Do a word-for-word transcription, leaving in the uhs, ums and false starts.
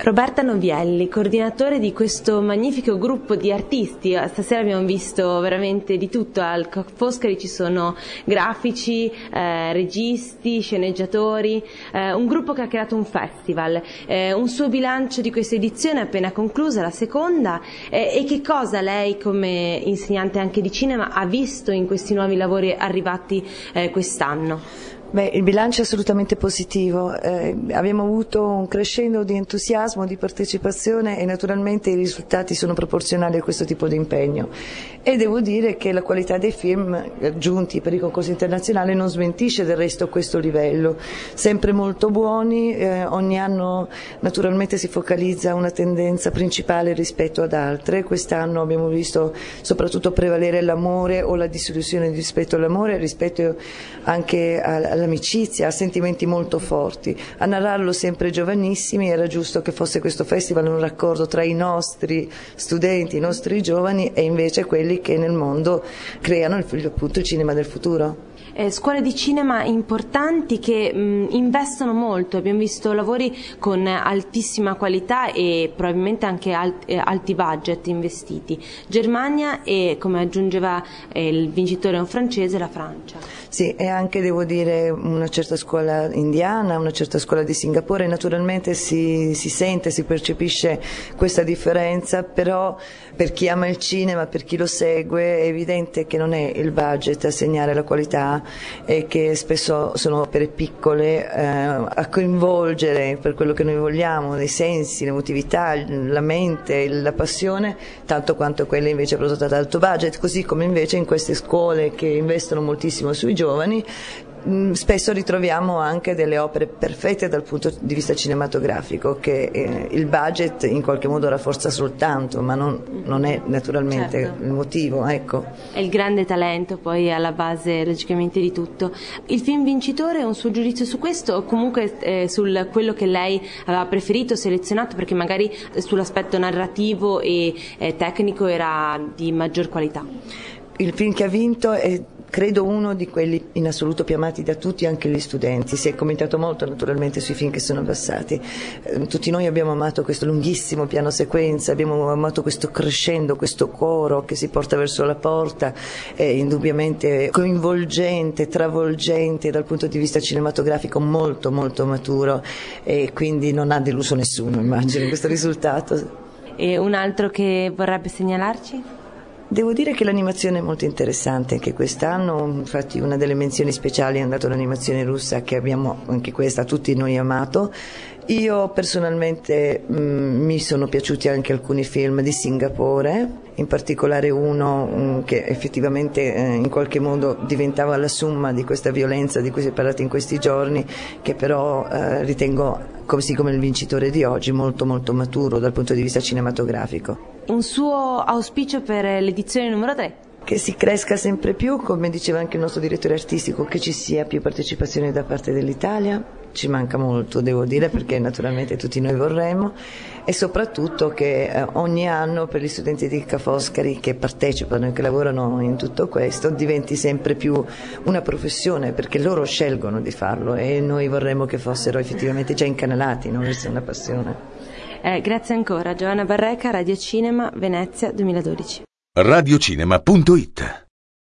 Roberta Novielli, coordinatore di questo magnifico gruppo di artisti. Stasera abbiamo visto veramente di tutto. Al Ca' Foscari ci sono grafici, eh, registi, sceneggiatori, eh, un gruppo che ha creato un festival. Eh, un suo bilancio di questa edizione è appena conclusa, la seconda, eh, e che cosa lei come insegnante anche di cinema ha visto in questi nuovi lavori arrivati eh, quest'anno? Beh, il bilancio è assolutamente positivo, eh, abbiamo avuto un crescendo di entusiasmo, di partecipazione e naturalmente i risultati sono proporzionali a questo tipo di impegno e devo dire che la qualità dei film giunti per i concorsi internazionali non smentisce del resto questo livello, sempre molto buoni, eh, ogni anno naturalmente si focalizza una tendenza principale rispetto ad altre, quest'anno abbiamo visto soprattutto prevalere l'amore o la dissoluzione rispetto all'amore, rispetto anche al all'amicizia, a sentimenti molto forti. A narrarlo sempre giovanissimi era giusto che fosse questo festival un raccordo tra i nostri studenti, i nostri giovani e invece quelli che nel mondo creano il, appunto il cinema del futuro. Eh, scuole di cinema importanti che mh, investono molto, abbiamo visto lavori con altissima qualità e probabilmente anche alt, eh, alti budget investiti. Germania e, come aggiungeva eh, il vincitore un francese, la Francia. Sì, e anche devo dire una certa scuola indiana, una certa scuola di Singapore, naturalmente si, si sente, si percepisce questa differenza, però per chi ama il cinema, per chi lo segue, è evidente che non è il budget a segnare la qualità e che spesso sono opere piccole eh, a coinvolgere per quello che noi vogliamo, nei sensi, l'emotività, la mente, la passione, tanto quanto quelle invece prodotte ad alto budget, così come invece in queste scuole che investono moltissimo sui giovani spesso ritroviamo anche delle opere perfette dal punto di vista cinematografico che eh, il budget in qualche modo rafforza soltanto, ma non, non è naturalmente certo. Il motivo, ecco. È il grande talento poi alla base logicamente di tutto. Il film vincitore, un suo giudizio su questo o comunque eh, sul quello che lei aveva preferito, selezionato perché magari sull'aspetto narrativo e eh, tecnico era di maggior qualità? Il film che ha vinto è credo uno di quelli in assoluto più amati da tutti, anche gli studenti. Si è commentato molto naturalmente sui film che sono passati. Eh, tutti noi abbiamo amato questo lunghissimo piano sequenza, abbiamo amato questo crescendo, questo coro che si porta verso la porta, è indubbiamente coinvolgente, travolgente dal punto di vista cinematografico, molto molto maturo e quindi non ha deluso nessuno, immagino, questo risultato. E un altro che vorrebbe segnalarci? Devo dire che l'animazione è molto interessante anche quest'anno, infatti una delle menzioni speciali è andata all'animazione russa che abbiamo anche questa tutti noi amato. Io personalmente mh, mi sono piaciuti anche alcuni film di Singapore, in particolare uno mh, che effettivamente eh, in qualche modo diventava la summa di questa violenza di cui si è parlato in questi giorni, che però eh, ritengo, così come il vincitore di oggi, molto molto maturo dal punto di vista cinematografico. Un suo auspicio per l'edizione numero tre? Che si cresca sempre più, come diceva anche il nostro direttore artistico, che ci sia più partecipazione da parte dell'Italia, ci manca molto devo dire perché naturalmente tutti noi vorremmo, e soprattutto che eh, ogni anno per gli studenti di Ca' Foscari che partecipano e che lavorano in tutto questo diventi sempre più una professione, perché loro scelgono di farlo e noi vorremmo che fossero effettivamente già incanalati, non fosse una passione. Eh, grazie ancora. Giovanna Barreca, Radio Cinema, Venezia duemiladodici. radiocinema punto it